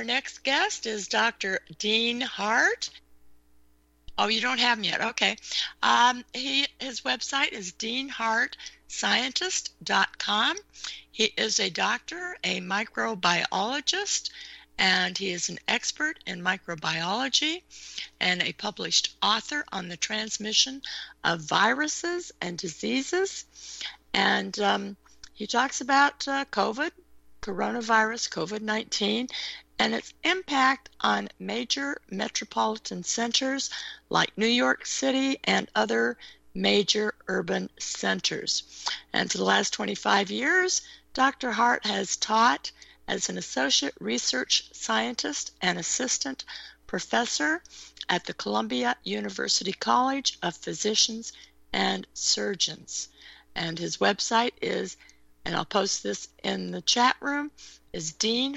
Our next guest is Dr. Dean Hart. Oh, you don't have him yet. Okay. His website is deanhartscientist.com. He is a doctor, a microbiologist, and he is an expert in microbiology and a published author on the transmission of viruses and diseases. And he talks about coronavirus, COVID-19, and its impact on major metropolitan centers like New York City and other major urban centers. And for the last 25 years, Dr. Hart has taught as an associate research scientist and assistant professor at the Columbia University College of Physicians and Surgeons. And his website is, and I'll post this in the chat room, is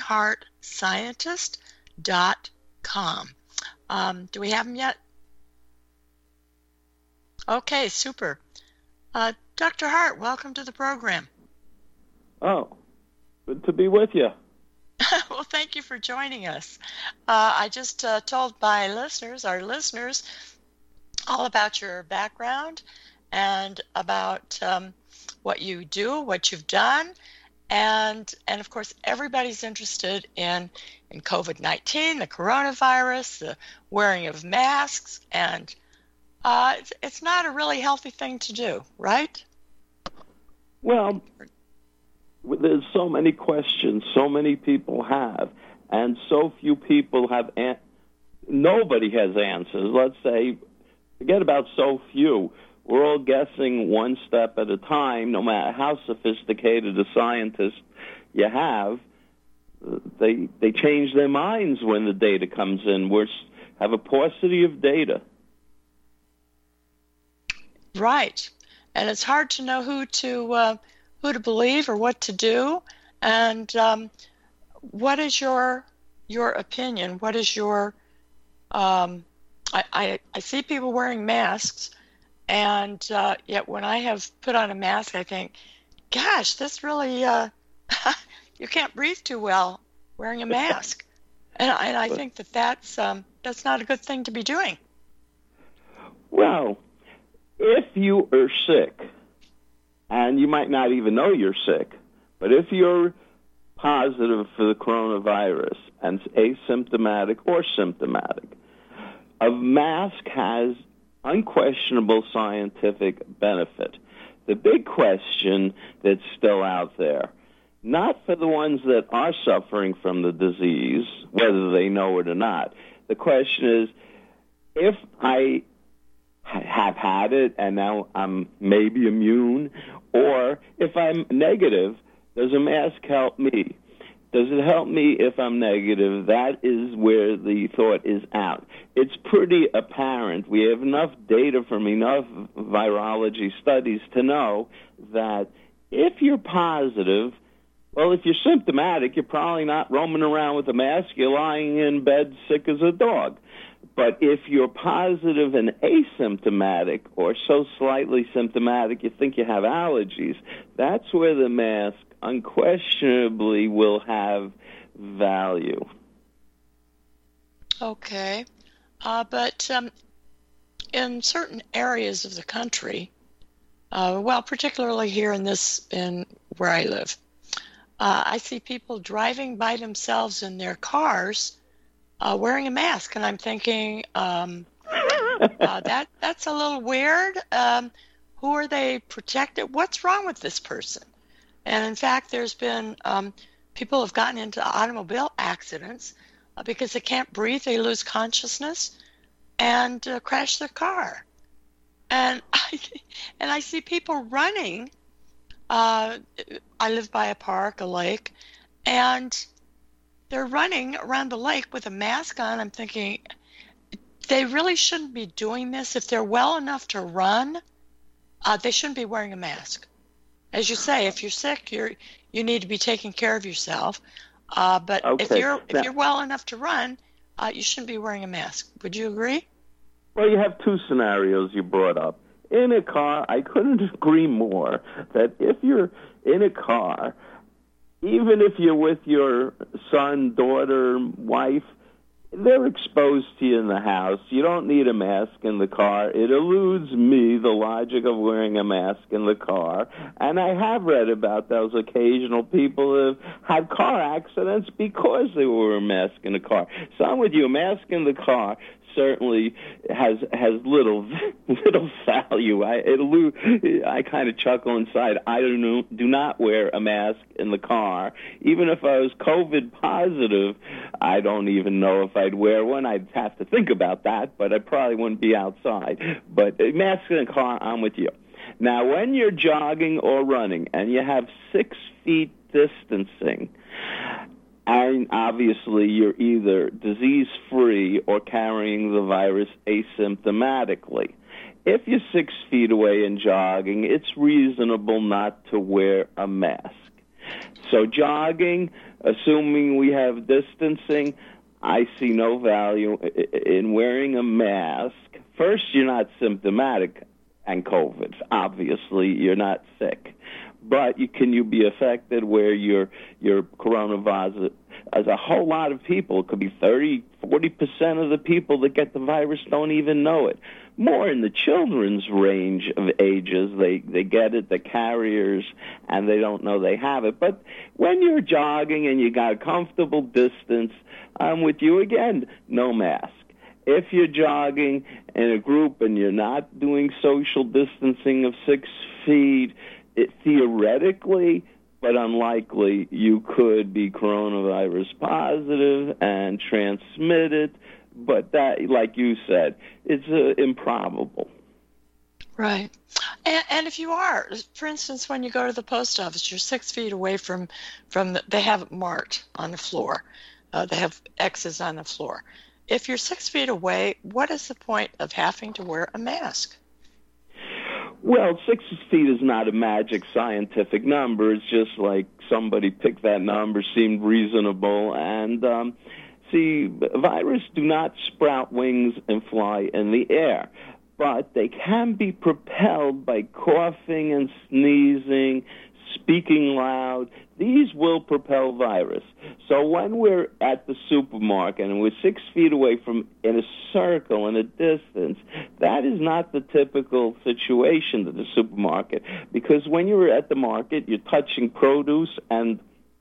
deanhartscientist.com. Do we have him yet? Okay, super. Dr. Hart, welcome to the program. Oh, good to be with you. Well, thank you for joining us. I just told our listeners, all about your background and about what you do, what you've done, and of course, everybody's interested in COVID-19, the coronavirus, the wearing of masks, and it's not a really healthy thing to do, right? Well, there's so many questions, so many people have, and so few people have, nobody has answers. Let's say, forget about so few. We're all guessing one step at a time, no matter how sophisticated a scientist you have. They change their minds when the data comes in. We have a paucity of data. Right. And it's hard to know who to believe or what to do. And what is your opinion? What is your I see people wearing masks, and yet when I have put on a mask, I think, gosh, this really you can't breathe too well wearing a mask. And I think that's not a good thing to be doing. Well, if you are sick, and you might not even know you're sick, but if you're positive for the coronavirus and asymptomatic or symptomatic, a mask has unquestionable scientific benefit. The big question that's still out there, not for the ones that are suffering from the disease, whether they know it or not, the question is, if I have had it and now I'm maybe immune, or if I'm negative, does a mask help me? Does it help me if I'm negative? That is where the thought is out. It's pretty apparent. We have enough data from enough virology studies to know that if you're positive, well, if you're symptomatic, you're probably not roaming around with a mask. You're lying in bed sick as a dog. But if you're positive and asymptomatic, or so slightly symptomatic you think you have allergies, that's where the mask unquestionably will have value. Okay. But in certain areas of the country, particularly here in where I live, I see people driving by themselves in their cars wearing a mask, and I'm thinking that's a little weird. Who are they protected? What's wrong with this person? And in fact, there's been people have gotten into automobile accidents because they can't breathe, they lose consciousness, and crash their car. And I see people running. I live by a park, a lake, and they're running around the lake with a mask on. I'm thinking, they really shouldn't be doing this. If they're well enough to run, they shouldn't be wearing a mask. As you say, if you're sick, you need to be taking care of yourself. But okay. if you're well enough to run, you shouldn't be wearing a mask. Would you agree? Well, you have two scenarios you brought up. In a car, I couldn't agree more that if you're in a car, even if you're with your son, daughter, wife, they're exposed to you in the house. You don't need a mask in the car. It eludes me, the logic of wearing a mask in the car. And I have read about those occasional people who have had car accidents because they wore a mask in the car. So I'm with you. A mask in the car certainly has little value. I kind of chuckle inside. I do not wear a mask in the car. Even if I was COVID positive, I don't even know if I'd wear one. I'd have to think about that, but I probably wouldn't be outside. But a mask in the car, I'm with you. Now, when you're jogging or running and you have 6 feet distancing, and obviously you're either disease-free or carrying the virus asymptomatically. If you're 6 feet away and jogging, it's reasonable not to wear a mask. So jogging, assuming we have distancing, I see no value in wearing a mask. First, you're not symptomatic and COVID. Obviously, you're not sick. But can you be affected where your coronavirus, as a whole lot of people, it could be 30, 40% of the people that get the virus don't even know it. More in the children's range of ages, they get it, the carriers, and they don't know they have it. But when you're jogging and you got a comfortable distance, I'm with you again, no mask. If you're jogging in a group and you're not doing social distancing of 6 feet, theoretically, but unlikely, you could be coronavirus positive and transmit it. But that, like you said, it's improbable. Right. And if you are, for instance, when you go to the post office, you're 6 feet away from they have it marked on the floor. They have X's on the floor. If you're 6 feet away, what is the point of having to wear a mask? Well, 6 feet is not a magic scientific number. It's just like somebody picked that number, seemed reasonable. And, see, viruses do not sprout wings and fly in the air, but they can be propelled by coughing and sneezing, speaking loud. These will propel virus. So when we're at the supermarket and we're 6 feet away from, in a circle, in a distance, that is not the typical situation at the supermarket. Because when you're at the market, you're touching produce, and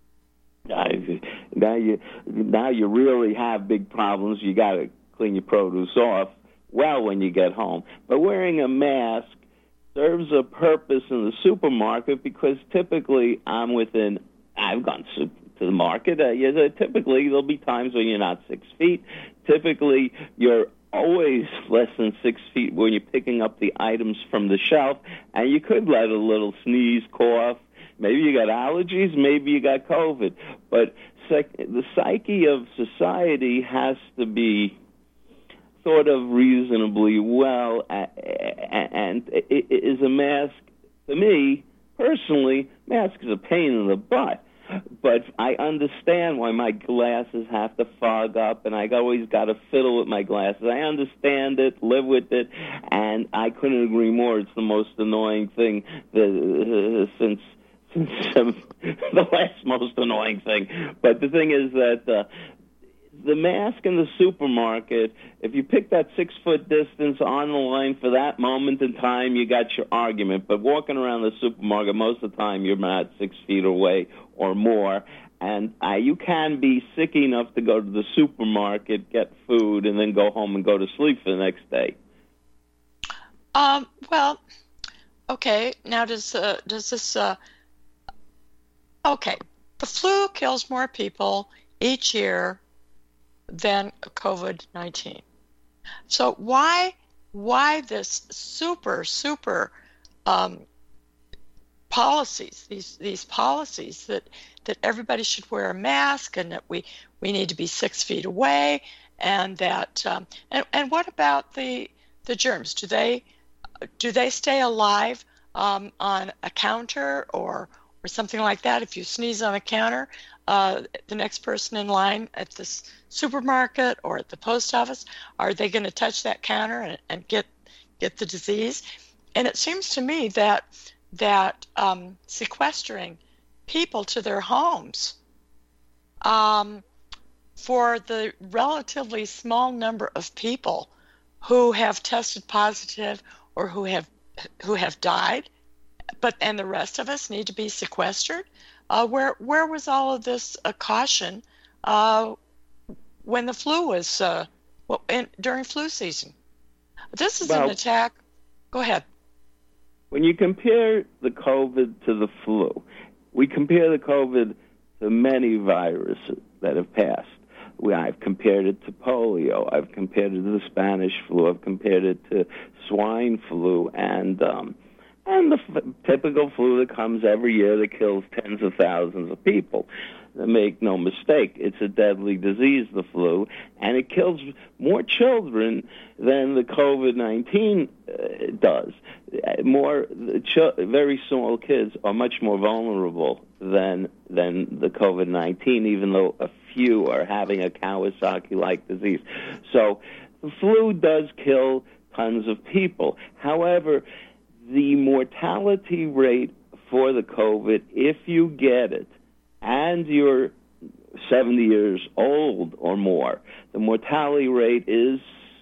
now you really have big problems. You got to clean your produce off well when you get home. But wearing a mask serves a purpose in the supermarket because typically I've gone to the market. Typically there'll be times when you're not 6 feet. Typically you're always less than 6 feet when you're picking up the items from the shelf, and you could let a little sneeze, cough. Maybe you got allergies, maybe you got COVID. But the psyche of society has to be sort of reasonably well, and it is a mask. To me, personally, mask is a pain in the butt. But I understand why my glasses have to fog up, and I always got to fiddle with my glasses. I understand it, live with it, and I couldn't agree more. It's the most annoying thing since the last most annoying thing. But the thing is that the mask in the supermarket, if you pick that 6 foot distance on the line for that moment in time, you got your argument. But walking around the supermarket, most of the time you're not 6 feet away or more. And you can be sick enough to go to the supermarket, get food, and then go home and go to sleep for the next day. Well, okay. Now does this? Okay, the flu kills more people each year than COVID-19. So why this super policies, these policies that everybody should wear a mask and that we need to be 6 feet away, and that and what about the germs? Do they stay alive on a counter or something like that? If you sneeze on a counter, the next person in line at this supermarket or at the post office, are they going to touch that counter and get the disease? And it seems to me that sequestering people to their homes for the relatively small number of people who have tested positive or who have died, and the rest of us need to be sequestered. Where was all of this caution when the flu was during flu season? This is an attack. Go ahead. When you compare the COVID to the flu, we compare the COVID to many viruses that have passed. I've compared it to polio. I've compared it to the Spanish flu. I've compared it to swine flu and the typical flu that comes every year that kills tens of thousands of people. Make no mistake, it's a deadly disease, the flu, and it kills more children than the COVID-19 does. Very small kids are much more vulnerable than the COVID-19, even though a few are having a Kawasaki-like disease. So the flu does kill tons of people. However, the mortality rate for the COVID, if you get it, and you're 70 years old or more, the mortality rate is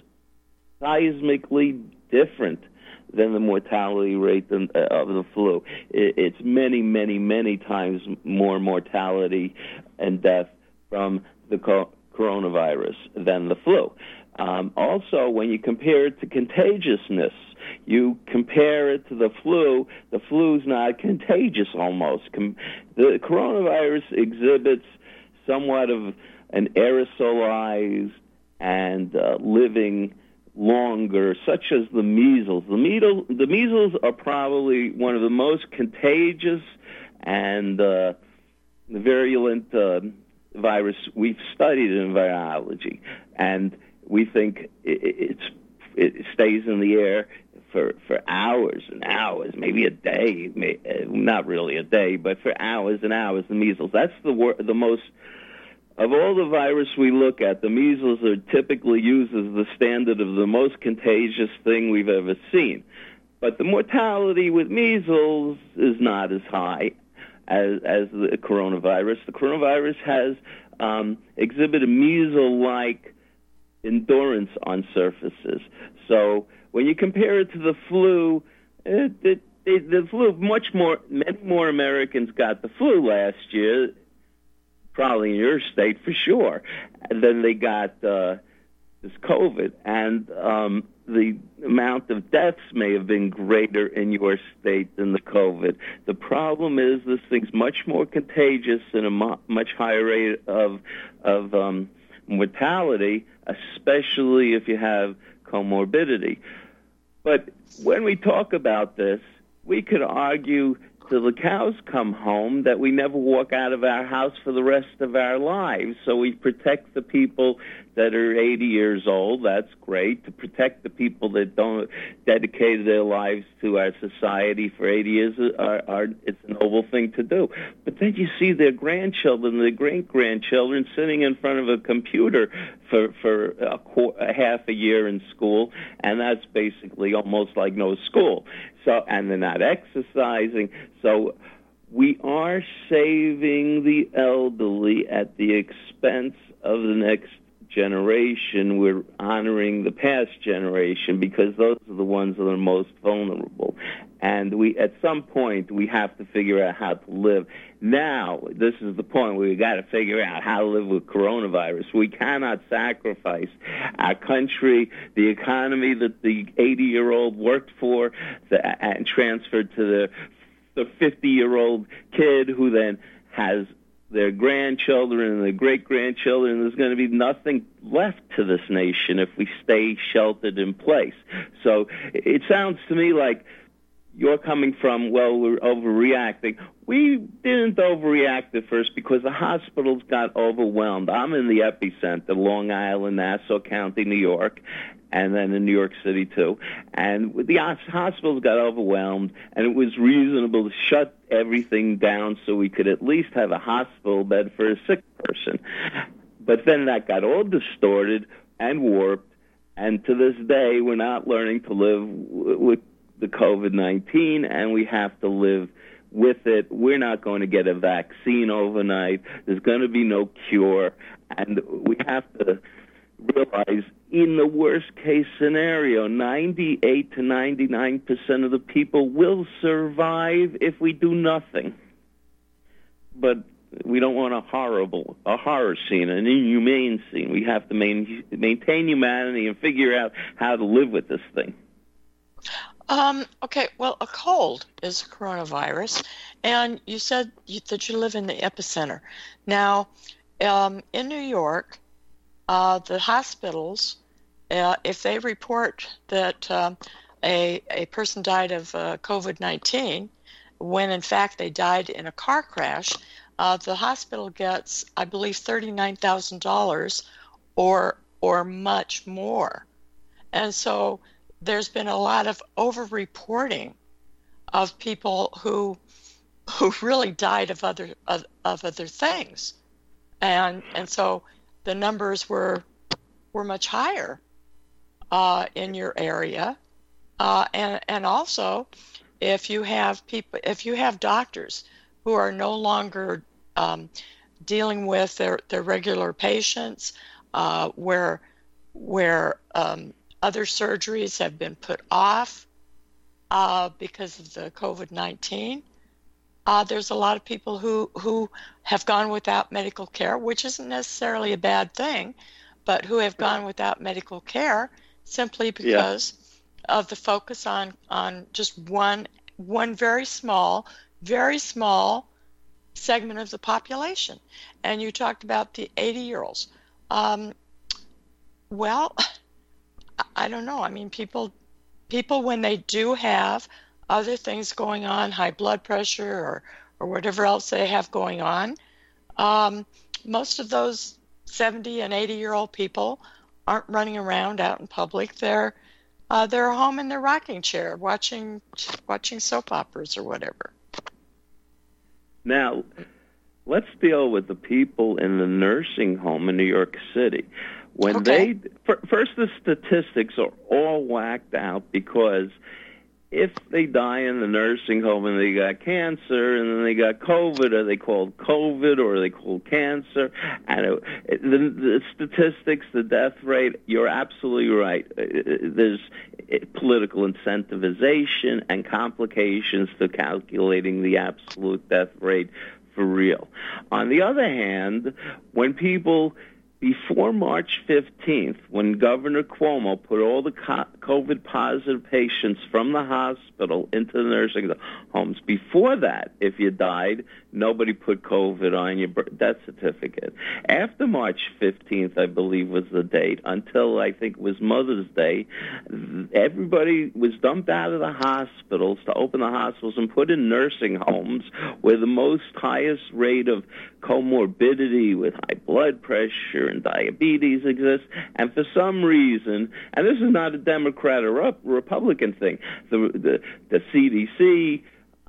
seismically different than the mortality rate of the flu. It's many, many, many times more mortality and death from the coronavirus than the flu. Also, when you compare it to contagiousness, you compare it to the flu is not contagious almost. The coronavirus exhibits somewhat of an aerosolized and living longer, such as the measles. The measles are probably one of the most contagious and virulent virus we've studied in virology, and we think it stays in the air for hours and hours, maybe a day, not really a day, but for hours and hours. The measles, that's the most, of all the virus we look at, the measles are typically used as the standard of the most contagious thing we've ever seen. But the mortality with measles is not as high as the coronavirus. The coronavirus has exhibited measles-like endurance on surfaces. So when you compare it to the flu, the flu, many more Americans got the flu last year, probably in your state for sure, than they got this COVID. And the amount of deaths may have been greater in your state than the COVID. The problem is this thing's much more contagious and a much higher rate of mortality, especially if you have comorbidity. But when we talk about this, we could argue till the cows come home that we never walk out of our house for the rest of our lives. So we protect the people that are 80 years old. That's great. To protect the people that don't dedicate their lives to our society for 80 years, it's a noble thing to do. But then you see their grandchildren, their great-grandchildren sitting in front of a computer for a half a year in school, and that's basically almost like no school. So, and they're not exercising. So we are saving the elderly at the expense of the next generation. We're honoring the past generation because those are the ones that are most vulnerable. And at some point, we have to figure out how to live. Now, this is the point where we got to figure out how to live with coronavirus. We cannot sacrifice our country, the economy that the 80-year-old worked for, and transferred to the 50-year-old kid who then has their grandchildren and their great-grandchildren. There's going to be nothing left to this nation if we stay sheltered in place. So it sounds to me like you're coming from, well, we're overreacting. We didn't overreact at first because the hospitals got overwhelmed. I'm in the epicenter, Long Island, Nassau County, New York, and then in New York City, too. And the hospitals got overwhelmed, and it was reasonable to shut everything down so we could at least have a hospital bed for a sick person. But then that got all distorted and warped, and to this day, we're not learning to live with the COVID-19, and we have to live with it. We're not going to get a vaccine overnight. There's going to be no cure. And we have to realize, in the worst case scenario, 98 to 99% of the people will survive if we do nothing. But we don't want a horror scene, an inhumane scene. We have to maintain humanity and figure out how to live with this thing. Okay, well, a cold is a coronavirus, and you said that you live in the epicenter. Now, in New York, the hospitals, if they report that a person died of COVID-19, when in fact they died in a car crash, the hospital gets, I believe, $39,000 or much more. And so there's been a lot of over-reporting of people who really died of other things, and so the numbers were much higher in your area, and also if you have doctors who are no longer dealing with their regular patients, where other surgeries have been put off because of the COVID-19. There's a lot of people who have gone without medical care, which isn't necessarily a bad thing, but who have gone without medical care simply because of the focus on just one very small segment of the population. And you talked about the 80-year-olds. Well, I don't know. I mean, people when they do have other things going on, high blood pressure or whatever else they have going on, most of those 70 and 80-year-old people aren't running around out in public. They're home in their rocking chair watching soap operas or whatever. Now, let's deal with the people in the nursing home in New York City. When first, the statistics are all whacked out, because if they die in the nursing home and they got cancer and then they got COVID, are they called COVID or are they called cancer? And the statistics, the death rate, you're absolutely right. There's political incentivization and complications to calculating the absolute death rate for real. On the other hand, when people, before March 15th, when Governor Cuomo put all the COVID-positive patients from the hospital into the nursing homes, before that, if you died, nobody put COVID on your death certificate. After March 15th, I believe was the date, until I think it was Mother's Day, everybody was dumped out of the hospitals to open the hospitals and put in nursing homes where the highest rate of comorbidity with high blood pressure and diabetes exists. And for some reason, and this is not a Democrat or Republican thing, the CDC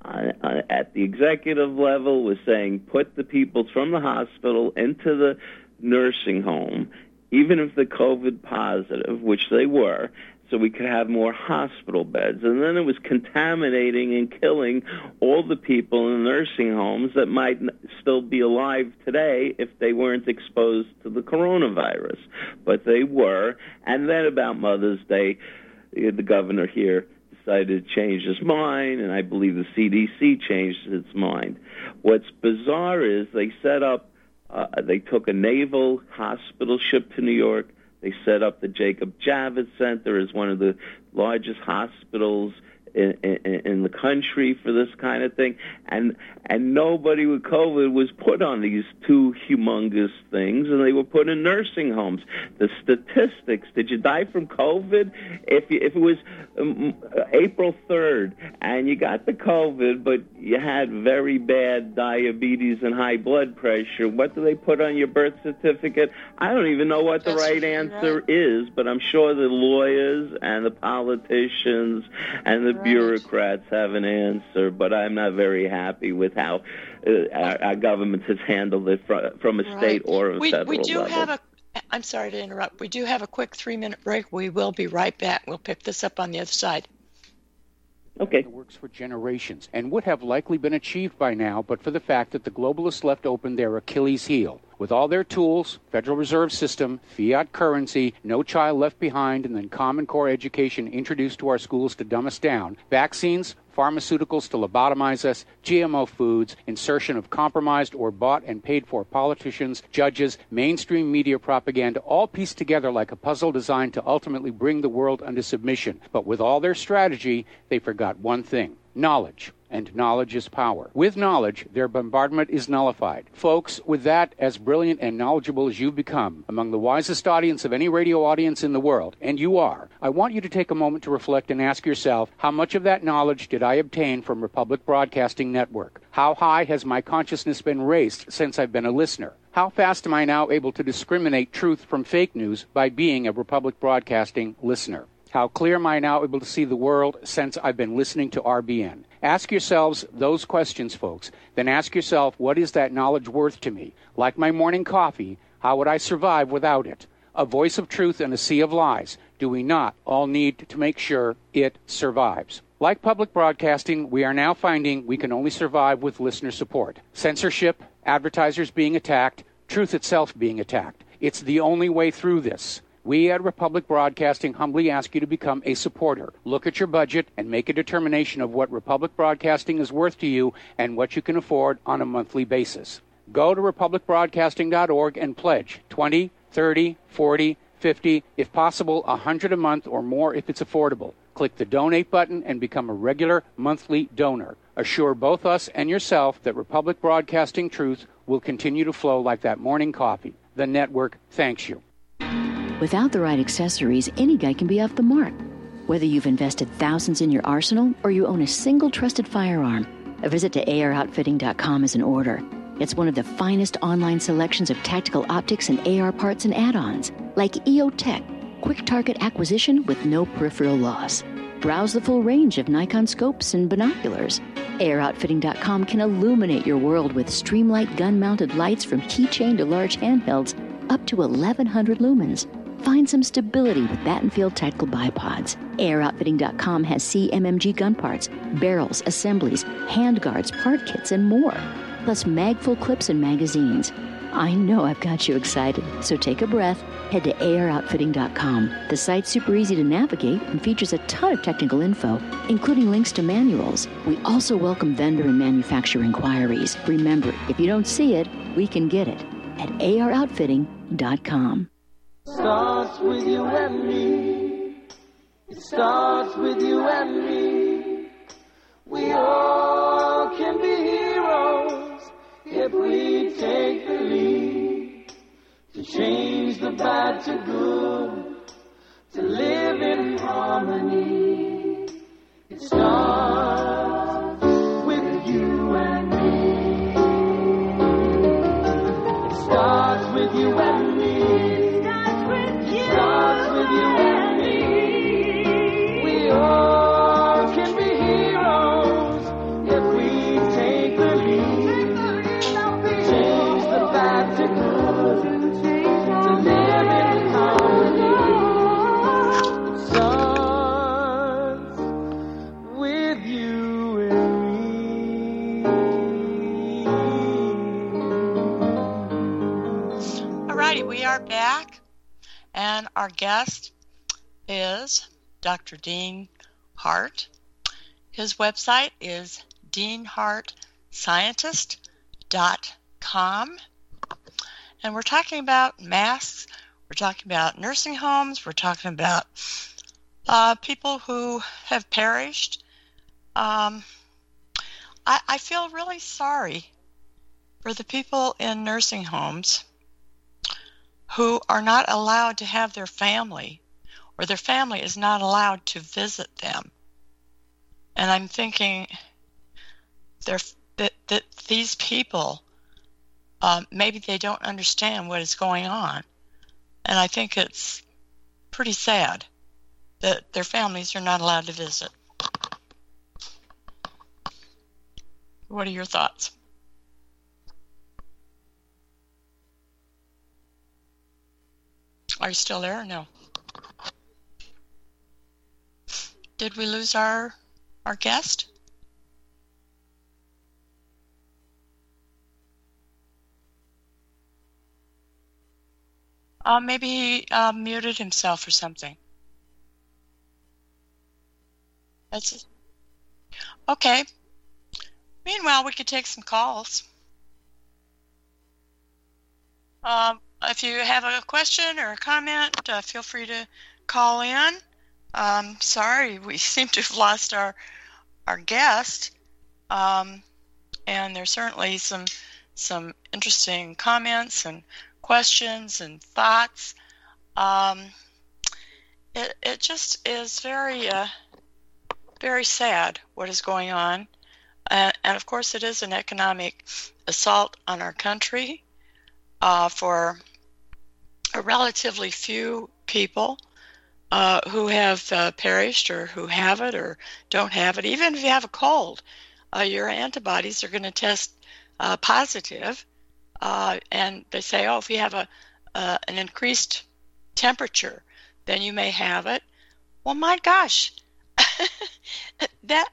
at the executive level was saying, put the people from the hospital into the nursing home, even if they're COVID positive, which they were, so we could have more hospital beds. And then it was contaminating and killing all the people in the nursing homes that might still be alive today if they weren't exposed to the coronavirus. But they were. And then about Mother's Day, the governor here decided to change his mind, and I believe the CDC changed its mind. What's bizarre is they set up, they took a naval hospital ship to New York. They set up the Jacob Javits Center as one of the largest hospitals in the country for this kind of thing, and nobody with COVID was put on these two humongous things, and they were put in nursing homes. The statistics: did you die from COVID? If it was April 3rd and you got the COVID, but you had very bad diabetes and high blood pressure, what do they put on your birth certificate? I don't even know what the right answer is, but I'm sure the lawyers and the politicians and the bureaucrats have an answer, but I'm not very happy with how our government has handled it from a state or a federal level. I'm sorry to interrupt. We do have a quick 3-minute break. We will be right back. We'll pick this up on the other side. Okay. It works for generations and would have likely been achieved by now, but for the fact that the globalists left open their Achilles heel. With all their tools, Federal Reserve System, fiat currency, no child left behind, and then Common Core education introduced to our schools to dumb us down, vaccines, pharmaceuticals to lobotomize us, GMO foods, insertion of compromised or bought and paid for politicians, judges, mainstream media propaganda, all pieced together like a puzzle designed to ultimately bring the world under submission. But with all their strategy, they forgot one thing: knowledge. And knowledge is power. With knowledge, their bombardment is nullified. Folks, with that, as brilliant and knowledgeable as you've become, among the wisest audience of any radio audience in the world, and you are, I want you to take a moment to reflect and ask yourself, how much of that knowledge did I obtain from Republic Broadcasting Network? How high has my consciousness been raised since I've been a listener? How fast am I now able to discriminate truth from fake news by being a Republic Broadcasting listener? How clear am I now able to see the world since I've been listening to RBN? Ask yourselves those questions, folks. Then ask yourself, what is that knowledge worth to me? Like my morning coffee, how would I survive without it? A voice of truth in a sea of lies. Do we not all need to make sure it survives? Like public broadcasting, we are now finding we can only survive with listener support. Censorship, advertisers being attacked, truth itself being attacked. It's the only way through this. We at Republic Broadcasting humbly ask you to become a supporter. Look at your budget and make a determination of what Republic Broadcasting is worth to you and what you can afford on a monthly basis. Go to republicbroadcasting.org and pledge $20, $30, $40, $50, if possible, $100 a month or more if it's affordable. Click the donate button and become a regular monthly donor. Assure both us and yourself that Republic Broadcasting truth will continue to flow like that morning coffee. The network thanks you. Without the right accessories, any guy can be off the mark. Whether you've invested thousands in your arsenal or you own a single trusted firearm, a visit to AROutfitting.com is in order. It's one of the finest online selections of tactical optics and AR parts and add-ons, like EOTech, quick target acquisition with no peripheral loss. Browse the full range of Nikon scopes and binoculars. AROutfitting.com can illuminate your world with Streamlight gun-mounted lights from keychain to large handhelds up to 1,100 lumens. Find some stability with Battenfield Tactical Bipods. AROutfitting.com has CMMG gun parts, barrels, assemblies, handguards, part kits, and more. Plus mag-full clips and magazines. I know I've got you excited, so take a breath. Head to AROutfitting.com. The site's super easy to navigate and features a ton of technical info, including links to manuals. We also welcome vendor and manufacturer inquiries. Remember, if you don't see it, we can get it at AROutfitting.com. Starts with you and me. It starts with you and me. We all can be heroes if we take the lead to change the bad to good, to live in harmony. It starts with you and me. It starts with you and me. Starts with you and me. We all can be heroes if we take the lead. Change the bad to good, to live in harmony. It starts with you and me. Alrighty, we are back. And our guest is Dr. Dean Hart. His website is deanhartscientist.com. And we're talking about masks. We're talking about nursing homes. We're talking about people who have perished. I feel really sorry for the people in nursing homes who are not allowed to have their family, or their family is not allowed to visit them. And I'm thinking that these people, maybe they don't understand what is going on. And I think it's pretty sad that their families are not allowed to visit. What are your thoughts? Are you still there or no? Did we lose our our guest? Maybe he muted himself or something. That's okay. Meanwhile, we could take some calls. If you have a question or a comment, feel free to call in. Sorry, we seem to have lost our guest. And there's certainly some interesting comments and questions and thoughts. It just is very sad what is going on. And of course, it is an economic assault on our country for a relatively few people who have perished or who have it or don't have it. Even if you have a cold, your antibodies are going to test positive. And they say, if you have an increased temperature, then you may have it. Well, my gosh, that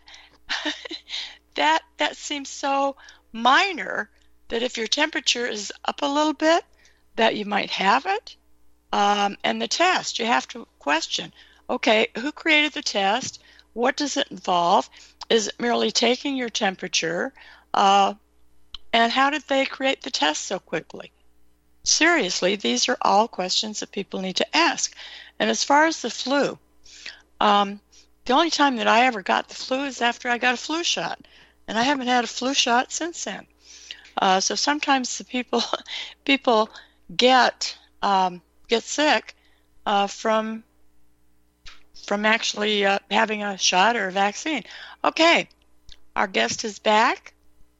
seems so minor that if your temperature is up a little bit, that you might have it. And the test, you have to question, okay, who created the test? What does it involve? Is it merely taking your temperature? And how did they create the test so quickly? Seriously, these are all questions that people need to ask. And as far as the flu, the only time that I ever got the flu is after I got a flu shot. And I haven't had a flu shot since then. So sometimes the people get sick from actually having a shot or a vaccine. Okay, our guest is back.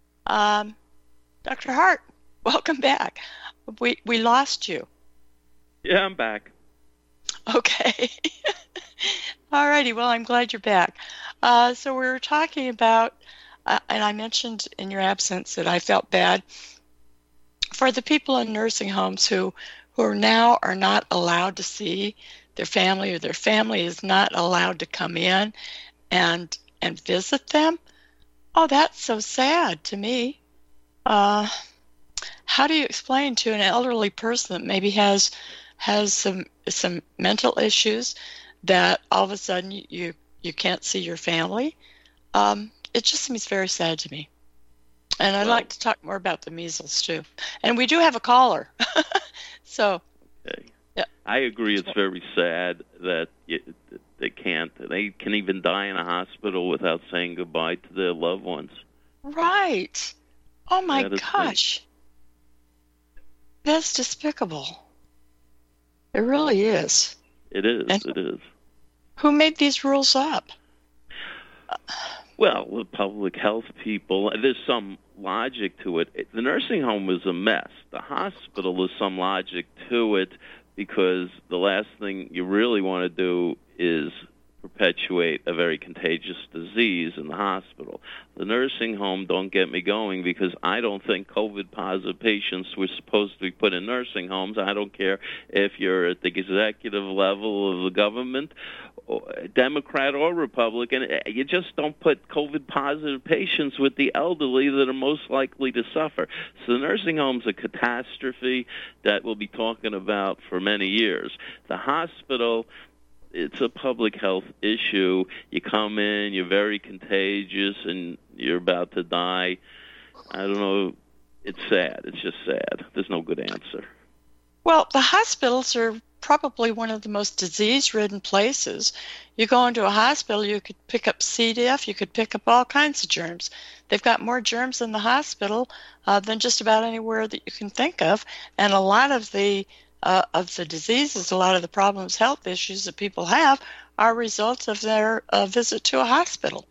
Dr. Hart, welcome back. We lost you. Yeah, I'm back. Okay. All righty. Well, I'm glad you're back. So we were talking about, and I mentioned in your absence that I felt bad for the people in nursing homes who now are not allowed to see their family, or their family is not allowed to come in and visit them. Oh, that's so sad to me. How do you explain to an elderly person that maybe has some mental issues that all of a sudden you can't see your family? It just seems very sad to me. And I'd like to talk more about the measles too. And we do have a caller. So, okay. Yeah. I agree. It's very sad that they can't. They can even die in a hospital without saying goodbye to their loved ones. Right. Oh my gosh. That's despicable. It really is. It is. And it is. Who made these rules up? Well, the public health people. There's some logic to it. The nursing home is a mess. The hospital is some logic to it, because the last thing you really want to do is perpetuate a very contagious disease in the hospital. The nursing home, don't get me going, because I don't think COVID-positive patients were supposed to be put in nursing homes. I don't care if you're at the executive level of the government, Democrat or Republican. You just don't put COVID-positive patients with the elderly that are most likely to suffer. So the nursing home's a catastrophe that we'll be talking about for many years. The hospital, it's a public health issue. You come in, you're very contagious, and you're about to die. I don't know. It's sad. It's just sad. There's no good answer. Well, the hospitals are probably one of the most disease-ridden places. You go into a hospital, you could pick up C. diff, you could pick up all kinds of germs. They've got more germs in the hospital than just about anywhere that you can think of, and a lot of the diseases, a lot of the problems, health issues that people have are results of their visit to a hospital.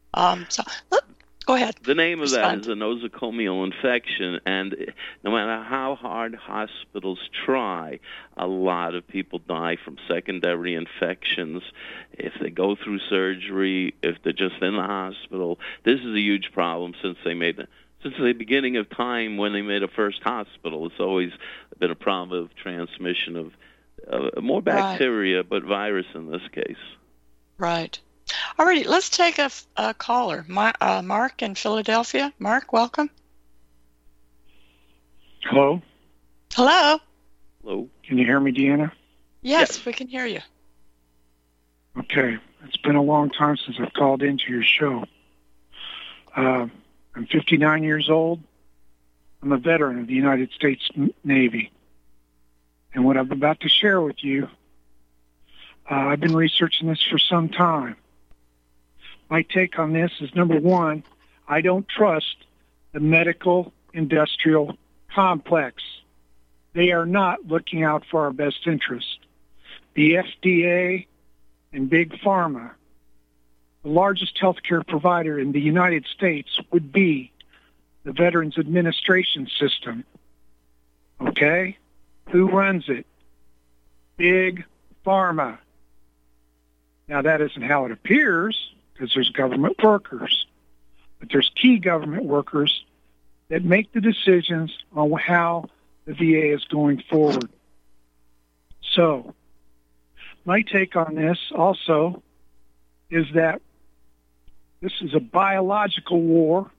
Go ahead. The name of Respond. that is a nosocomial infection, and no matter how hard hospitals try, a lot of people die from secondary infections. If they go through surgery, if they're just in the hospital, this is a huge problem since the beginning of time when they made a first hospital. It's always been a problem of transmission of more bacteria, but virus in this case. Right. All righty, let's take a caller. Mark in Philadelphia. Mark, welcome. Hello? Hello. Hello. Can you hear me, Deanna? Yes, we can hear you. Okay. It's been a long time since I've called into your show. I'm 59 years old. I'm a veteran of the United States Navy. And what I'm about to share with you, I've been researching this for some time. My take on this is, number one, I don't trust the medical industrial complex. They are not looking out for our best interest. The FDA and Big Pharma, the largest healthcare provider in the United States, would be the Veterans Administration System. Okay? Who runs it? Big Pharma. Now, that isn't how it appears, because there's government workers. But there's key government workers that make the decisions on how the VA is going forward. So, my take on this also is that this is a biological war.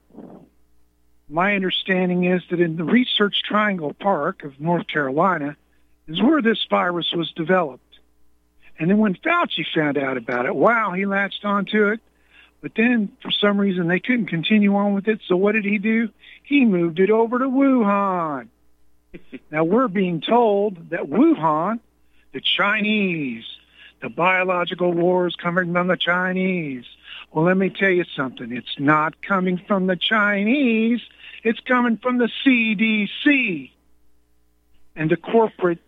My understanding is that in the Research Triangle Park of North Carolina is where this virus was developed. And then when Fauci found out about it, wow, he latched onto it. But then, for some reason, they couldn't continue on with it. So what did he do? He moved it over to Wuhan. Now, we're being told that Wuhan, the Chinese, the biological war is coming from the Chinese. Well, let me tell you something. It's not coming from the Chinese. It's coming from the CDC and the corporate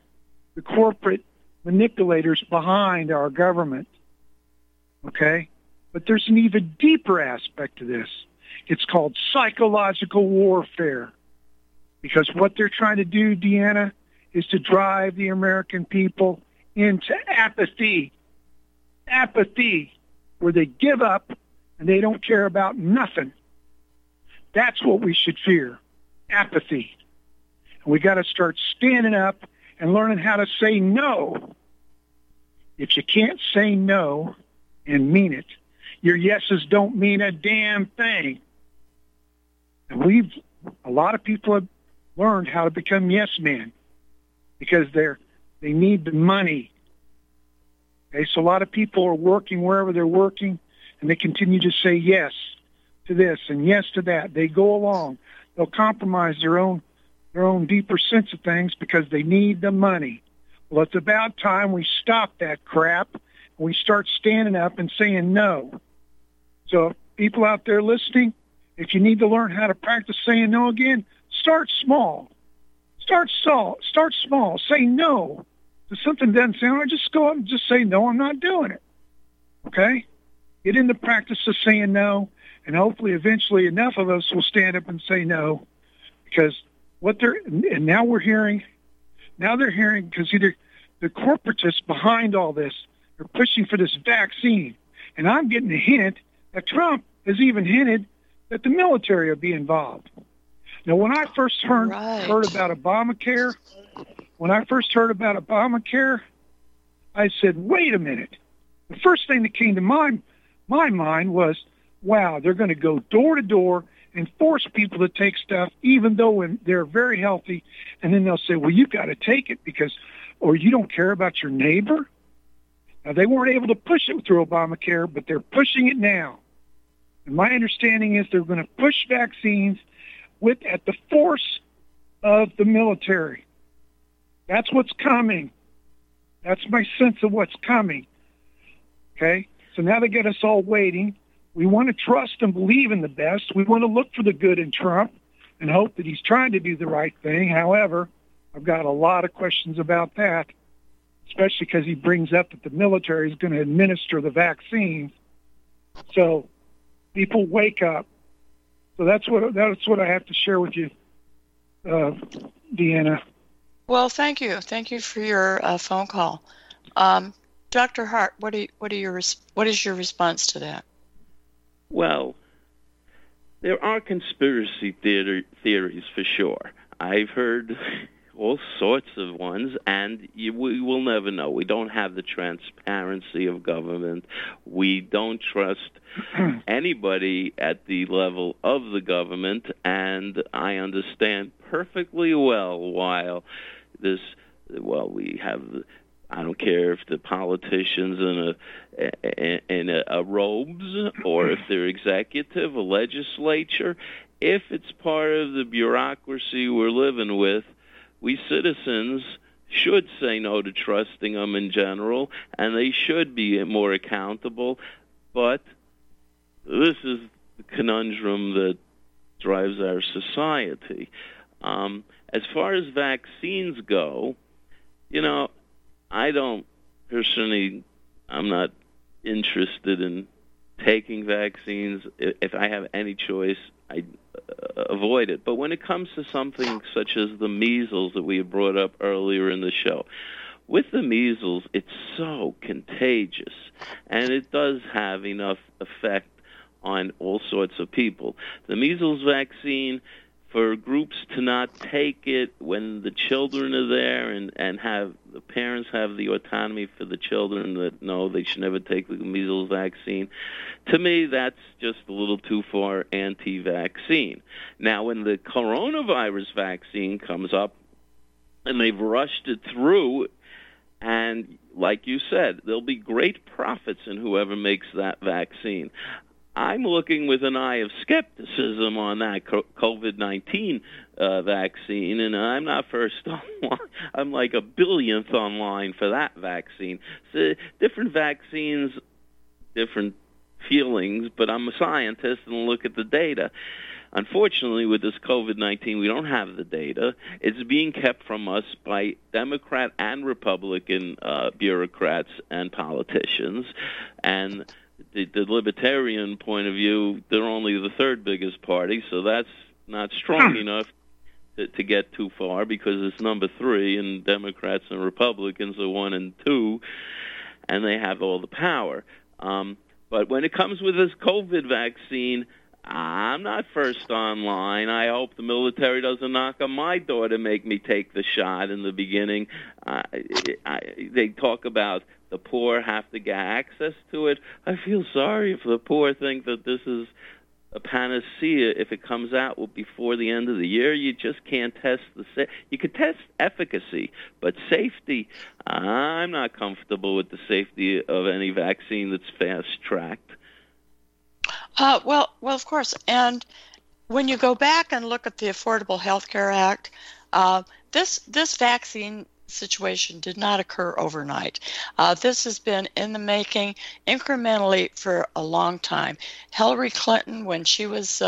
manipulators behind our government. Okay? But there's an even deeper aspect to this. It's called psychological warfare. Because what they're trying to do, Deanna, is to drive the American people into apathy. Apathy, where they give up and they don't care about nothing. That's what we should fear, apathy. And we got to start standing up and learning how to say no. If you can't say no and mean it, your yeses don't mean a damn thing. And a lot of people have learned how to become yes men because they need the money. Okay, so a lot of people are working wherever they're working, and they continue to say yes to this and yes to that. They go along. They'll compromise their own deeper sense of things because they need the money. Well, it's about time we stop that crap and we start standing up and saying no. So people out there listening, if you need to learn how to practice saying no again, start small. Start small. Say no. If something doesn't sound right, just go up and just say, no, I'm not doing it. Okay? Get in the practice of saying no, and hopefully eventually enough of us will stand up and say no. Because now they're hearing, because either the corporatists behind all this are pushing for this vaccine. And I'm getting a hint that Trump has even hinted that the military will be involved. Now, when I first heard about Obamacare, I said, wait a minute. The first thing that came to my mind was, wow, they're going to go door to door and force people to take stuff, even though they're very healthy. And then they'll say, well, you've got to take it or you don't care about your neighbor. Now, they weren't able to push it through Obamacare, but they're pushing it now. And my understanding is they're going to push vaccines at the force of the military. That's what's coming. That's my sense of what's coming. Okay? So now they get us all waiting. We want to trust and believe in the best. We want to look for the good in Trump and hope that he's trying to do the right thing. However, I've got a lot of questions about that, especially because he brings up that the military is going to administer the vaccines. So people wake up. So that's what I have to share with you, Deanna. Well, thank you. Thank you for your phone call. Dr. Hart, what is your response to that? Well, there are conspiracy theories for sure. I've heard all sorts of ones, and we will never know. We don't have the transparency of government. We don't trust anybody at the level of the government, and I understand perfectly well why we have, I don't care if the politicians in a robes or if they're executive, a legislature, if it's part of the bureaucracy we're living with, we citizens should say no to trusting them in general, and they should be more accountable. But this is the conundrum that drives our society. As far as vaccines go, I'm not interested in taking vaccines. If I have any choice, I avoid it. But when it comes to something such as the measles that we had brought up earlier in the show, with the measles, it's so contagious, and it does have enough effect on all sorts of people. The measles vaccine, for groups to not take it when the children are there and have the parents have the autonomy for the children that no, they should never take the measles vaccine. To me, that's just a little too far anti-vaccine. Now, when the coronavirus vaccine comes up and they've rushed it through, and like you said, there'll be great profits in whoever makes that vaccine. I'm looking with an eye of skepticism on that COVID-19 vaccine, and I'm not first online. I'm like a billionth online for that vaccine. So different vaccines, different feelings, but I'm a scientist and look at the data. Unfortunately, with this COVID-19, we don't have the data. It's being kept from us by Democrat and Republican bureaucrats and politicians, and the libertarian point of view, they're only the third biggest party, so that's not strong enough to get too far because it's number 3, and Democrats and Republicans are 1 and 2, and they have all the power. But when it comes with this COVID vaccine, I'm not first online. I hope the military doesn't knock on my door to make me take the shot in the beginning. They talk about the poor have to get access to it. I feel sorry for the poor. Think that this is a panacea. If it comes out before the end of the year, you just can't test you could test efficacy, but safety, I'm not comfortable with the safety of any vaccine that's fast-tracked. Well, of course. And when you go back and look at the Affordable Health Care Act, this vaccine situation did not occur overnight. This has been in the making incrementally for a long time. Hillary Clinton, when she was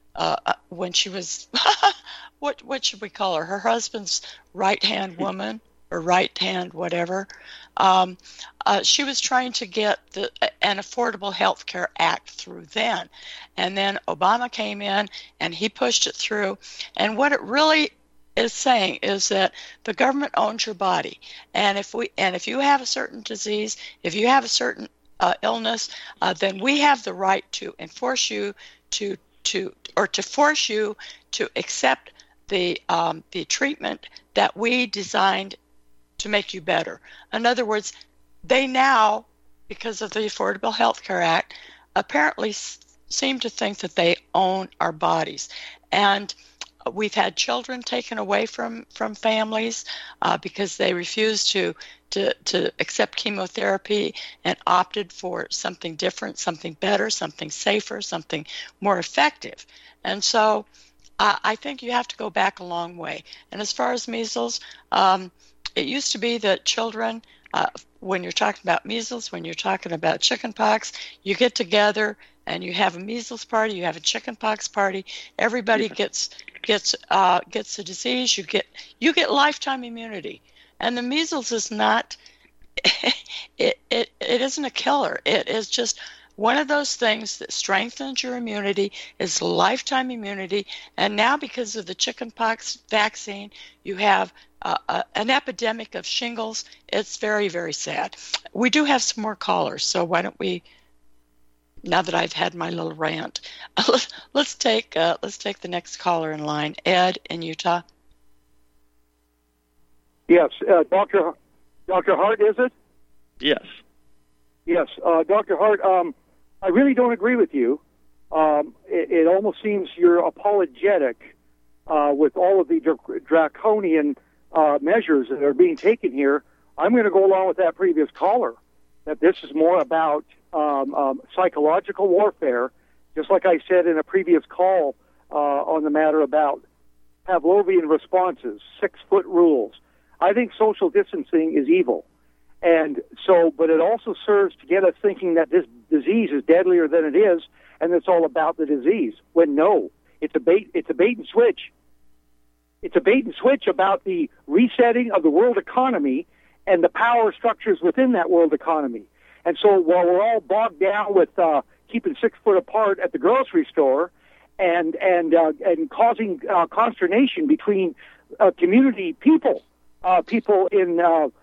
what should we call her? Her husband's right-hand woman or right-hand whatever. She was trying to get an Affordable Health Care Act through then. And then Obama came in and he pushed it through. And what it really is saying is that the government owns your body. And if you have a certain disease, if you have a certain illness, then we have the right to enforce you to force you to accept the treatment that we designed to make you better. In other words, they now, because of the Affordable Health Care Act, apparently seem to think that they own our bodies. And we've had children taken away from families because they refused to accept chemotherapy and opted for something different, something better, something safer, something more effective. And so I think you have to go back a long way. And as far as measles, it used to be that children, when you're talking about measles, when you're talking about chickenpox, you get together and you have a measles party, you have a chickenpox party. Everybody gets the disease. You get lifetime immunity, and the measles is not. It isn't a killer. It is just one of those things that strengthens your immunity. Is lifetime immunity, and now because of the chickenpox vaccine, you have an epidemic of shingles. It's very, very sad. We do have some more callers, so why don't we? Now that I've had my little rant, let's take the next caller in line. Ed in Utah. Yes, Dr. Hart, is it? Yes. Yes, Dr. Hart, I really don't agree with you. It almost seems you're apologetic with all of the draconian measures that are being taken here. I'm going to go along with that previous caller, that this is more about psychological warfare, just like I said in a previous call on the matter about Pavlovian responses, 6-foot rules. I think social distancing is evil. And so, but it also serves to get us thinking that this disease is deadlier than it is, and it's all about the disease. When no, it's a bait and switch. It's a bait and switch about the resetting of the world economy and the power structures within that world economy. And so, while we're all bogged down with keeping 6 foot apart at the grocery store, and causing consternation between community people in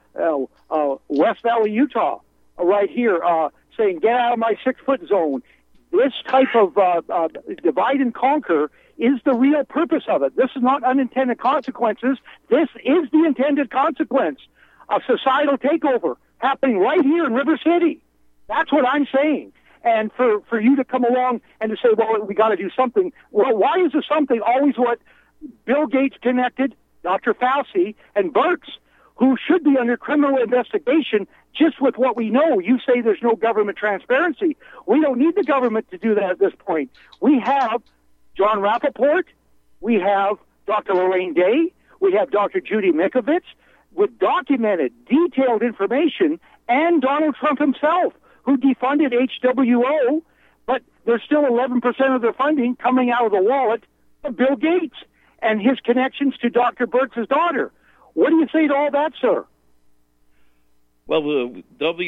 West Valley, Utah, right here, saying, get out of my 6 foot zone. This type of divide and conquer is the real purpose of it. This is not unintended consequences. This is the intended consequence of societal takeover happening right here in River City. That's what I'm saying. And for you to come along and to say, well, we got to do something. Well, why is the something always what Bill Gates connected, Dr. Fauci, and Birx, who should be under criminal investigation just with what we know? You say there's no government transparency. We don't need the government to do that at this point. We have John Rappaport. We have Dr. Lorraine Day. We have Dr. Judy Mikovits with documented, detailed information, and Donald Trump himself, who defunded HWO, but there's still 11% of their funding coming out of the wallet of Bill Gates and his connections to Dr. Birx's daughter. What do you say to all that, sir? Well, the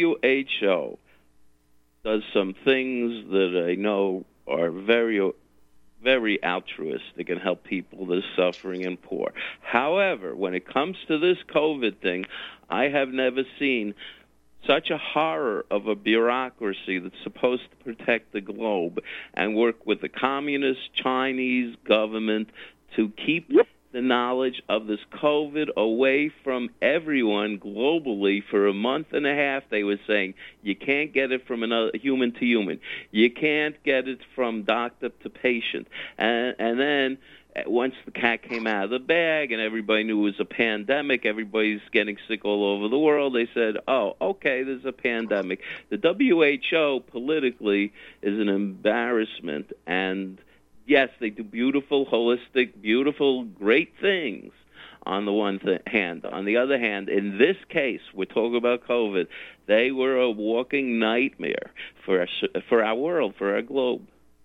WHO does some things that I know are very, very altruistic and help people that are suffering and poor. However, when it comes to this COVID thing, I have never seen such a horror of a bureaucracy that's supposed to protect the globe and work with the communist Chinese government to keep the knowledge of this COVID away from everyone globally. For a month and a half, they were saying you can't get it from another human to human. You can't get it from doctor to patient. And then once the cat came out of the bag and everybody knew it was a pandemic, everybody's getting sick all over the world, they said, oh, okay, there's a pandemic. The WHO politically is an embarrassment, and yes, they do beautiful, holistic, beautiful, great things on the one hand. On the other hand, in this case, we're talking about COVID, they were a walking nightmare for our world, for our globe.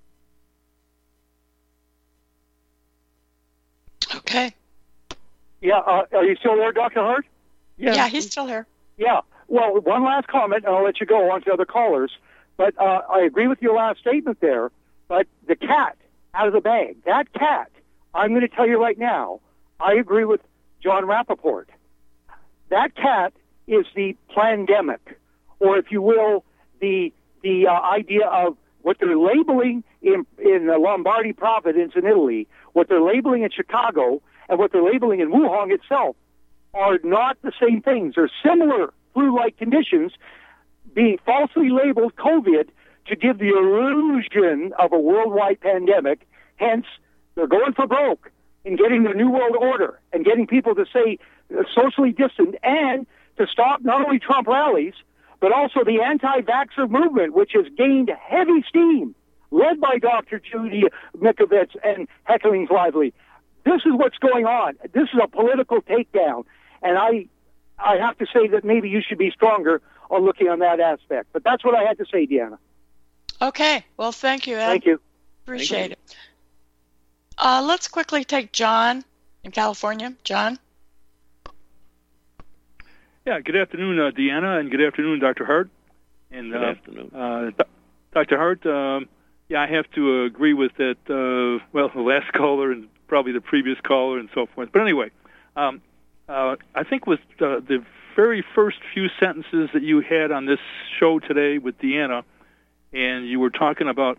Okay. Yeah, are you still there, Dr. Hart? Yeah, he's still here. Yeah. Well, one last comment, and I'll let you go on to other callers. But I agree with your last statement there. But the cat out of the bag, that cat, I'm going to tell you right now, I agree with John Rappaport. That cat is the plandemic, or if you will, the idea of what they're labeling in the Lombardy province in Italy, what they're labeling in Chicago, and what they're labeling in Wuhan itself are not the same things. They're similar flu-like conditions being falsely labeled COVID to give the illusion of a worldwide pandemic. Hence, they're going for broke in getting the New World Order and getting people to say socially distant and to stop not only Trump rallies, but also the anti-vaxxer movement, which has gained heavy steam, led by Dr. Judy Mikovits and Hecklings Lively. This is what's going on. This is a political takedown. And I have to say that maybe you should be stronger on looking on that aspect. But that's what I had to say, Deanna. Okay. Well, thank you, Ed. Thank you. Appreciate it. Let's quickly take John in California. John? Yeah, good afternoon, Deanna, and good afternoon, Dr. Hart. And, good afternoon. Dr. Hart, I have to agree with that, the last caller and probably the previous caller and so forth. But anyway, I think with the very first few sentences that you had on this show today with Deanna, and you were talking about,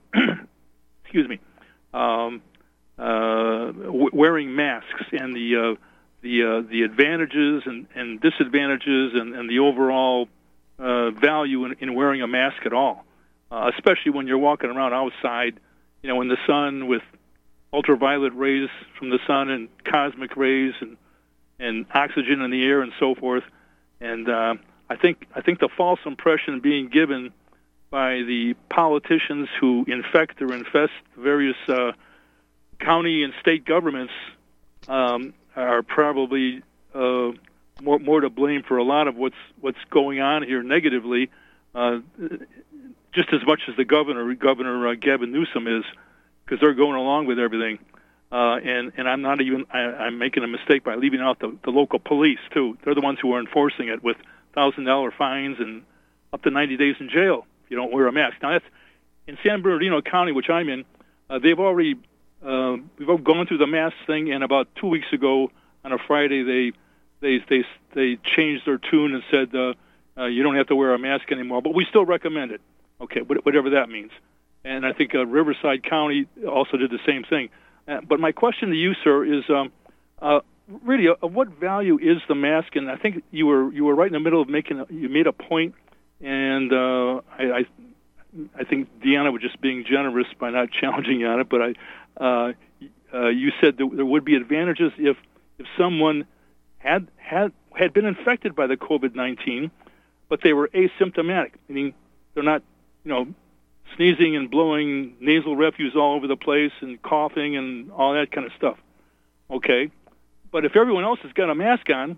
wearing masks and the the advantages and disadvantages and the overall value in wearing a mask at all, especially when you're walking around outside, in the sun with ultraviolet rays from the sun and cosmic rays and oxygen in the air and so forth. And I think the false impression being given by the politicians who infect or infest various county and state governments are probably more to blame for a lot of what's going on here negatively, just as much as the Governor Gavin Newsom is, because they're going along with everything. And I'm making a mistake by leaving out the local police too. They're the ones who are enforcing it with $1,000 fines and up to 90 days in jail if you don't wear a mask. Now that's in San Bernardino County, which I'm in. They've already we've all gone through the mask thing, and about 2 weeks ago on a Friday they changed their tune and said you don't have to wear a mask anymore, but we still recommend it. Okay, whatever that means. And I think Riverside County also did the same thing. But my question to you, sir, is really of what value is the mask? And I think you were right in the middle of you made a point, and I think Deanna was just being generous by not challenging you on it. But you said that there would be advantages if someone had been infected by the COVID-19, but they were asymptomatic, meaning they're not, sneezing and blowing nasal refuse all over the place and coughing and all that kind of stuff. Okay, but if everyone else has got a mask on,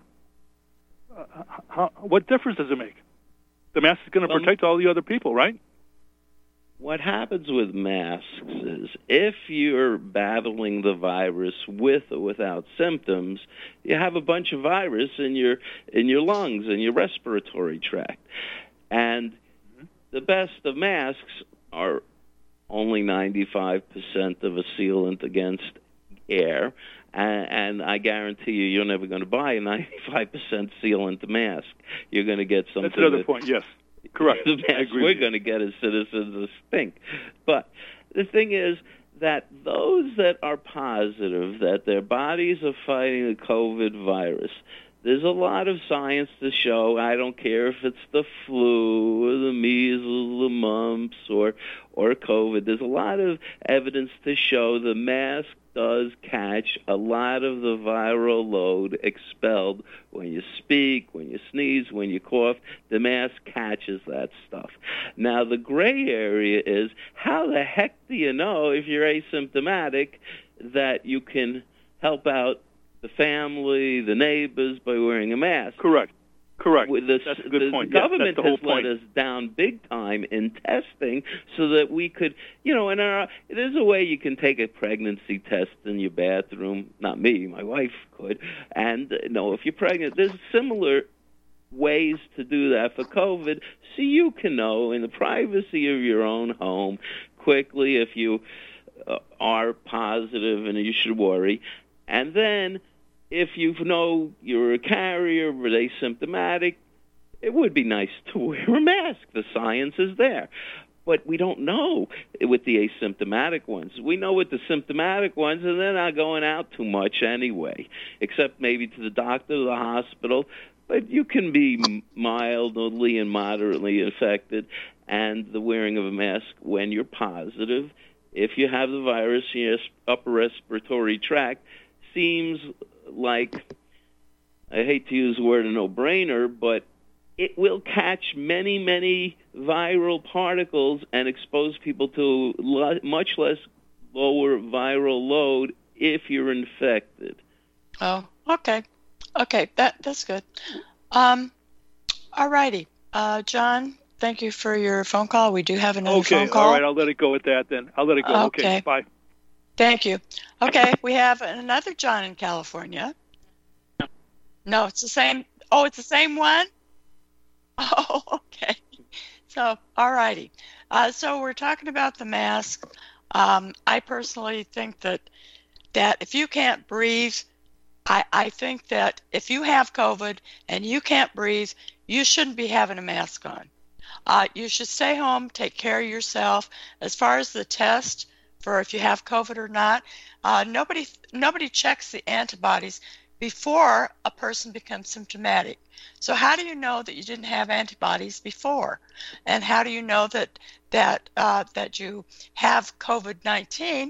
what difference does it make? The mask is going to protect all the other people, right? What happens with masks is if you're battling the virus with or without symptoms, you have a bunch of virus in your lungs and your respiratory tract. And the best of masks are only 95% of a sealant against air, and I guarantee you're never going to buy a 95% sealant mask. You're going to get something. That's another point, yes. Correct. The mask we're going to get as citizens is stink. But the thing is that those that are positive, that their bodies are fighting the COVID virus, there's a lot of science to show. I don't care if it's the flu or the measles, the mumps, or COVID. There's a lot of evidence to show the mask does catch a lot of the viral load expelled when you speak, when you sneeze, when you cough. The mask catches that stuff. Now, the gray area is how the heck do you know if you're asymptomatic that you can help out the family, the neighbors, by wearing a mask? Correct. That's a good point. The government has let us down big time in testing so that we could, there's a way you can take a pregnancy test in your bathroom. Not me, my wife could. And, if you're pregnant, there's similar ways to do that for COVID so you can know in the privacy of your own home quickly if you are positive and you should worry. And then if you know you're a carrier but asymptomatic, it would be nice to wear a mask. The science is there. But we don't know with the asymptomatic ones. We know with the symptomatic ones, and they're not going out too much anyway, except maybe to the doctor, the hospital. But you can be mildly and moderately infected, and the wearing of a mask when you're positive, if you have the virus in your upper respiratory tract, seems like, I hate to use the word a no-brainer, but it will catch many, many viral particles and expose people to much less lower viral load if you're infected. Oh, okay. Okay, that's good. All righty. John, thank you for your phone call. We do have another phone call. All right, I'll let it go at that then. I'll let it go. Okay, bye. Thank you. Okay, we have another John in California. No, it's the same. Oh, it's the same one? Oh, okay. So, all righty. So we're talking about the mask. I personally think that if you can't breathe, I think that if you have COVID and you can't breathe, you shouldn't be having a mask on. You should stay home, take care of yourself. As far as the test for if you have COVID or not, nobody checks the antibodies before a person becomes symptomatic. So how do you know that you didn't have antibodies before? And how do you know that you have COVID-19?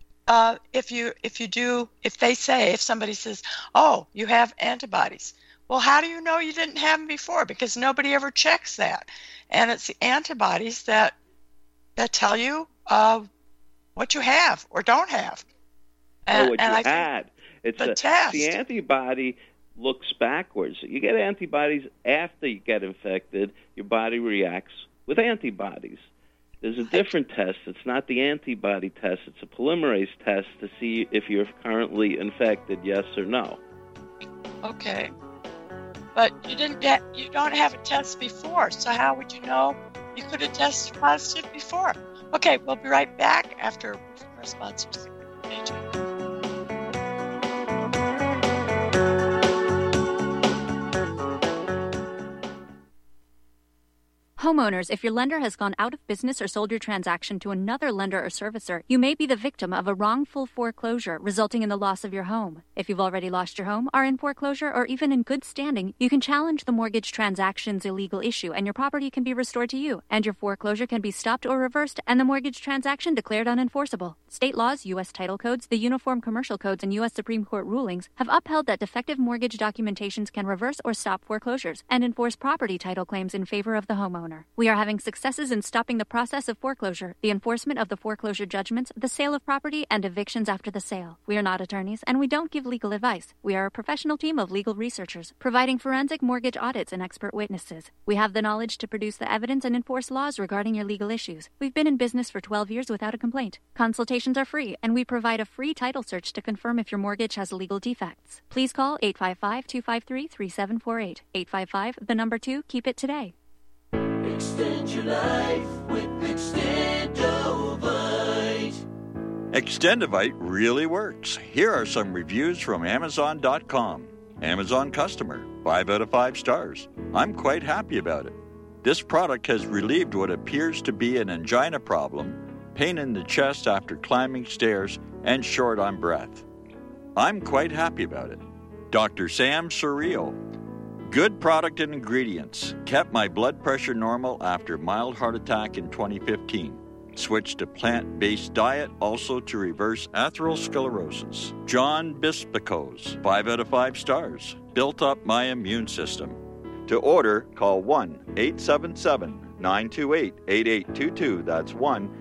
If somebody says, oh, you have antibodies. Well, how do you know you didn't have them before? Because nobody ever checks that. And it's the antibodies that tell you what you have or don't have. Or what you had. It's the test. The antibody looks backwards. You get antibodies after you get infected. Your body reacts with antibodies. There's a different test. It's not the antibody test. It's a polymerase test to see if you're currently infected, yes or no. Okay. But you don't have a test before, so how would you know you could have tested positive before? Okay, we'll be right back after our sponsors. Homeowners, if your lender has gone out of business or sold your transaction to another lender or servicer, you may be the victim of a wrongful foreclosure resulting in the loss of your home. If you've already lost your home, are in foreclosure, or even in good standing, you can challenge the mortgage transaction's illegal issue and your property can be restored to you, and your foreclosure can be stopped or reversed and the mortgage transaction declared unenforceable. State laws, U.S. title codes, the Uniform Commercial Codes, and U.S. Supreme Court rulings have upheld that defective mortgage documentations can reverse or stop foreclosures and enforce property title claims in favor of the homeowner. We are having successes in stopping the process of foreclosure, the enforcement of the foreclosure judgments, the sale of property, and evictions after the sale. We are not attorneys, and we don't give legal advice. We are a professional team of legal researchers, providing forensic mortgage audits and expert witnesses. We have the knowledge to produce the evidence and enforce laws regarding your legal issues. We've been in business for 12 years without a complaint. Consultations are free, and we provide a free title search to confirm if your mortgage has legal defects. Please call 855-253-3748. 855, 2, keep it today. Extend your life with Extendovite. Extendovite really works. Here are some reviews from Amazon.com. Amazon customer, 5 out of 5 stars. I'm quite happy about it. This product has relieved what appears to be an angina problem, pain in the chest after climbing stairs, and short on breath. I'm quite happy about it. Dr. Sam Surreal. Good product and ingredients. Kept my blood pressure normal after mild heart attack in 2015. Switched to plant-based diet also to reverse atherosclerosis. John Bispicos, 5 out of 5 stars. Built up my immune system. To order, call 1-877-928-8822. That's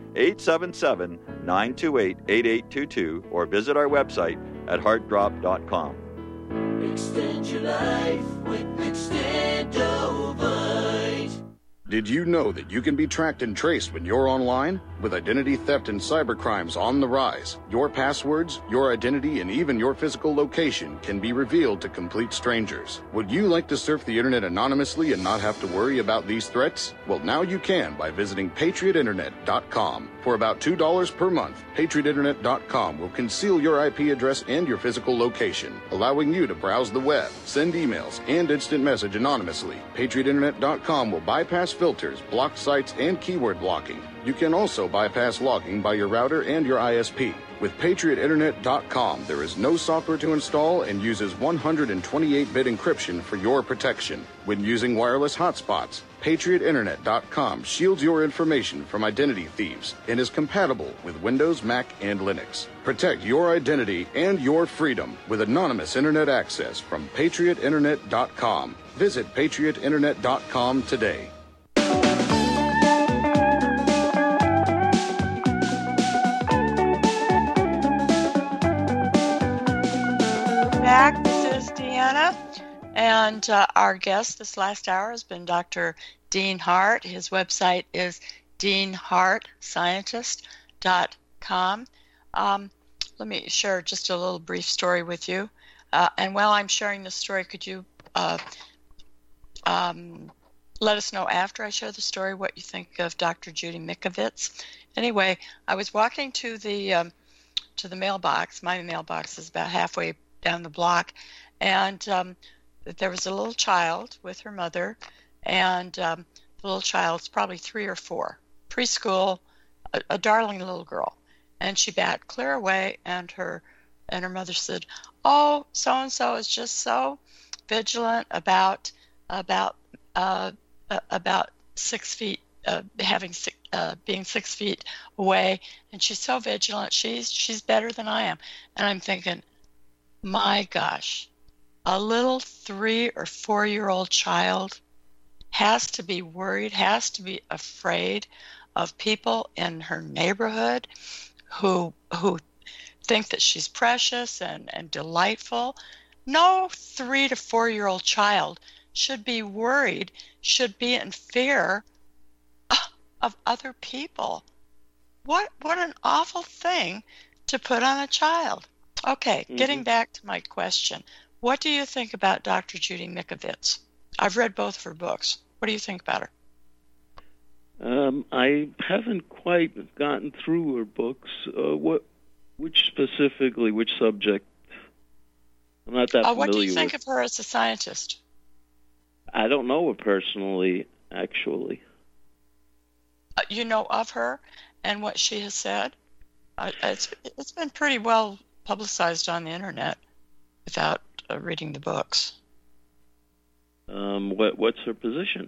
1-877-928-8822. Or visit our website at heartdrop.com. Extend your life with Extendovite. Did you know that you can be tracked and traced when you're online? With identity theft and cybercrimes on the rise, your passwords, your identity, and even your physical location can be revealed to complete strangers. Would you like to surf the internet anonymously and not have to worry about these threats? Well, now you can by visiting PatriotInternet.com. For about $2 per month, PatriotInternet.com will conceal your IP address and your physical location, allowing you to browse the web, send emails, and instant message anonymously. PatriotInternet.com will bypass filters, block sites, and keyword blocking. You can also bypass logging by your router and your ISP. With PatriotInternet.com, there is no software to install and uses 128-bit encryption for your protection. When using wireless hotspots, PatriotInternet.com shields your information from identity thieves and is compatible with Windows, Mac, and Linux. Protect your identity and your freedom with anonymous internet access from PatriotInternet.com. Visit PatriotInternet.com today. Back. This is Deanna, and our guest this last hour has been Dr. Dean Hart. His website is deanhartscientist.com. Let me share just a little brief story with you. And while I'm sharing this story, could you let us know after I share the story what you think of Dr. Judy Mikovits? Anyway, I was walking to the mailbox. My mailbox is about halfway down the block, and there was a little child with her mother, and the little child's probably 3 or 4, preschool, a darling little girl, and she batted clear away, and and her mother said, "Oh, so and so is just so vigilant about 6 feet, being 6 feet away, and she's so vigilant. She's better than I am." And I'm thinking, my gosh, a little 3 or 4-year-old child has to be worried, has to be afraid of people in her neighborhood who think that she's precious and delightful. No 3 to 4-year-old child should be worried, should be in fear of other people. What an awful thing to put on a child. Okay, Getting back to my question. What do you think about Dr. Judy Mikovits? I've read both of her books. What do you think about her? I haven't quite gotten through her books. Which subject? I'm not that familiar with. What do you think of her as a scientist? I don't know her personally, actually. You know of her and what she has said? It's been pretty well publicized on the internet without reading the books. What's her position?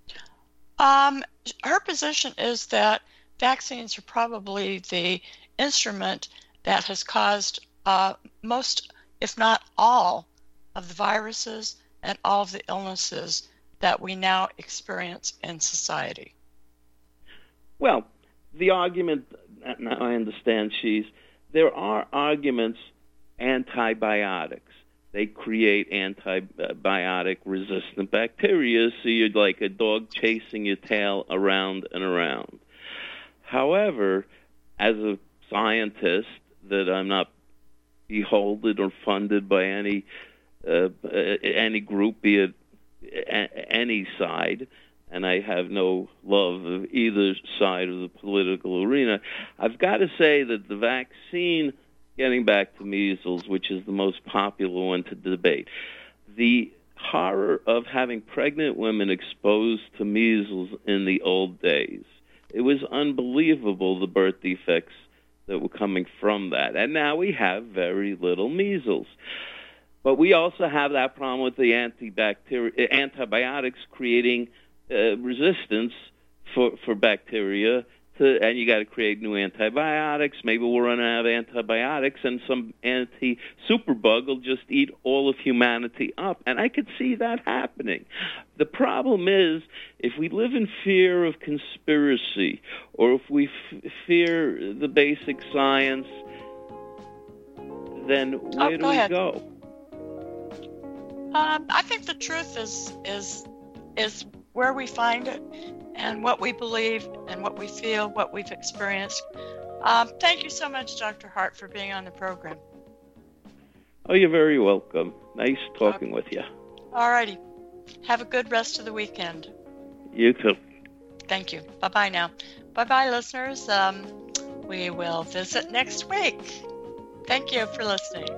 Her position is that vaccines are probably the instrument that has caused most, if not all, of the viruses and all of the illnesses that we now experience in society. Well, the argument, now I understand, there are arguments antibiotics. They create antibiotic-resistant bacteria, so you're like a dog chasing your tail around and around. However, as a scientist, that I'm not beholden or funded by any group, be it any side, and I have no love of either side of the political arena, I've got to say that the vaccine, getting back to measles, which is the most popular one to debate, the horror of having pregnant women exposed to measles in the old days, it was unbelievable, the birth defects that were coming from that. And now we have very little measles. But we also have that problem with the antibiotics creating resistance for bacteria, and you got to create new antibiotics. Maybe we'll run out of antibiotics, and some anti-superbug will just eat all of humanity up. And I could see that happening. The problem is, if we live in fear of conspiracy, or if we fear the basic science, then where do we go? I think the truth is where we find it, and what we believe, and what we feel, what we've experienced. Thank you so much, Dr. Hart, for being on the program. Oh, you're very welcome. Nice talking with you. All righty. Have a good rest of the weekend. You too. Thank you. Bye-bye now. Bye-bye, listeners. We will visit next week. Thank you for listening.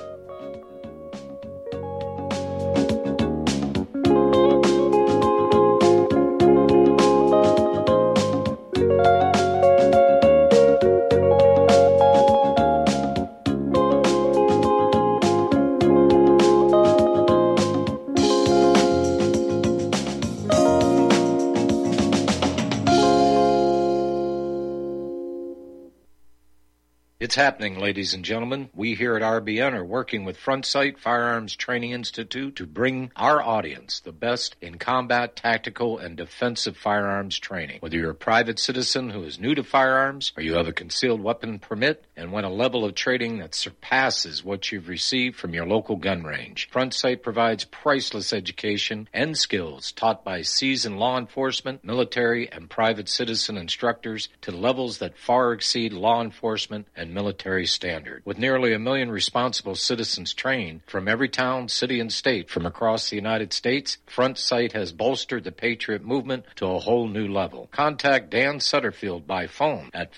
It's happening, ladies and gentlemen. We here at RBN are working with Front Sight Firearms Training Institute to bring our audience the best in combat, tactical, and defensive firearms training. Whether you're a private citizen who is new to firearms, or you have a concealed weapon permit and want a level of training that surpasses what you've received from your local gun range, Front Sight provides priceless education and skills taught by seasoned law enforcement, military, and private citizen instructors to levels that far exceed law enforcement and military standard. With nearly 1 million responsible citizens trained from every town, city, and state from across the United States, Front Sight has bolstered the Patriot movement to a whole new level. Contact Dan Sutterfield by phone at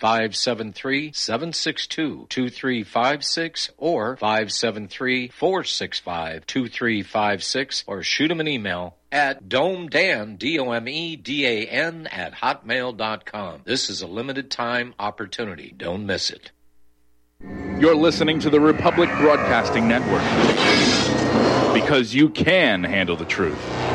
573-762-2356 or 573-465-2356, or shoot him an email at domedan, DOMEDAN, at hotmail.com. This is a limited time opportunity. Don't miss it. You're listening to the Republic Broadcasting Network. Because you can handle the truth.